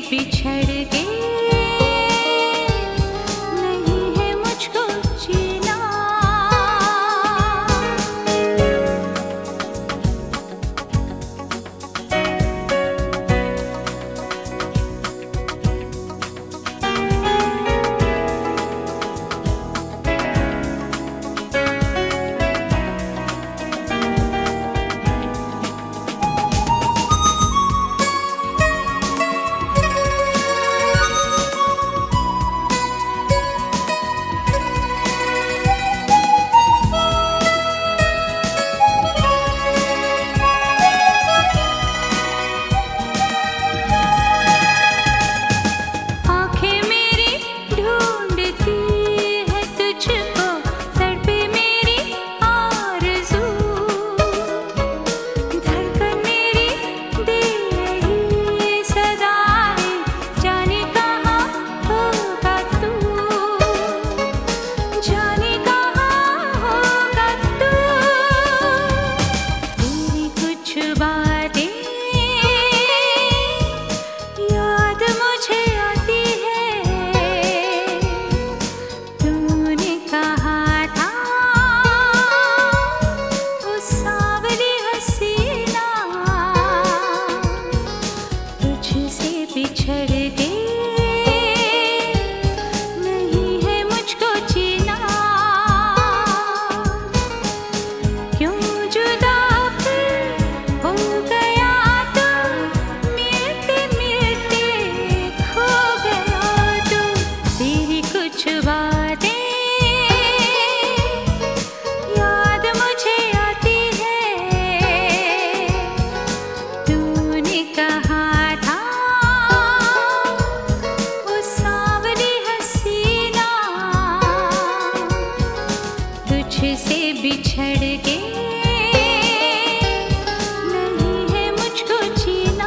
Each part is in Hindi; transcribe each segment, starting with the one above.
बिछड़ के नहीं है मुझको जीना। तुझसे बिछड़ के नहीं है मुझको जीना।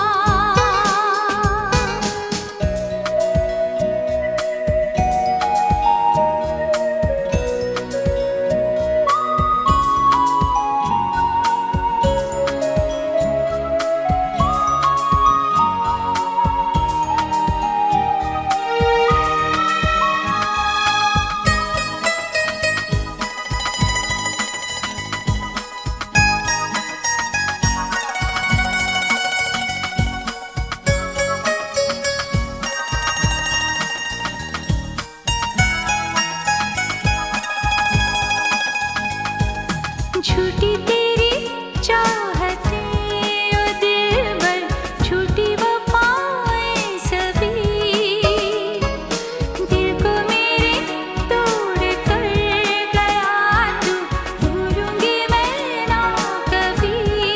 झूठी तेरी चाहते ओ दिलबर, झूठी वफाएं सभी दिल को मेरे तोड़ कर गया तू। भूलूंगी मैं ना कभी,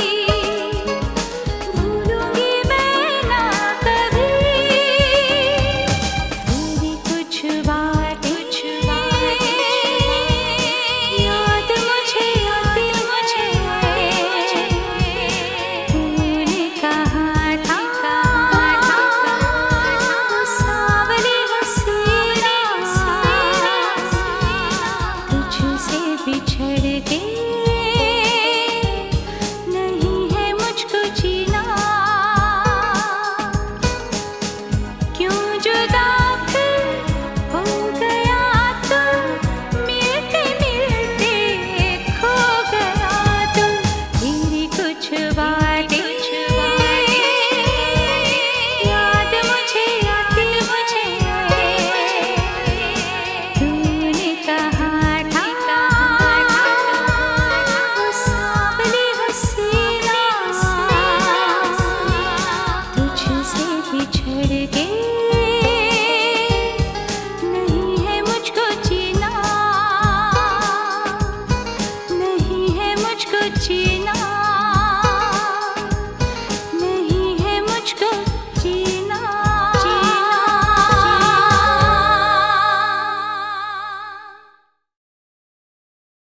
भूलूंगी मैं ना कभी तेरी कुछ बातें याद मुझे बिछड़ के नहीं है मुझको जीना। क्यों जुदा हो गया तू, मिलते मिलते खो गया तू। तेरी कुछ बातें याद मुझे आती तूने कहा बिछड़ के नहीं है मुझको जीना, नहीं है मुझको जीना।